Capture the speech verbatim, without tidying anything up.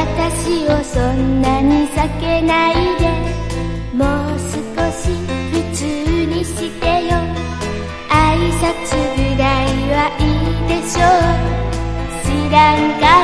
私をそんなに避けないで、もう少し普通にしてよ。挨拶ぐらいはいいでしょう。知らんか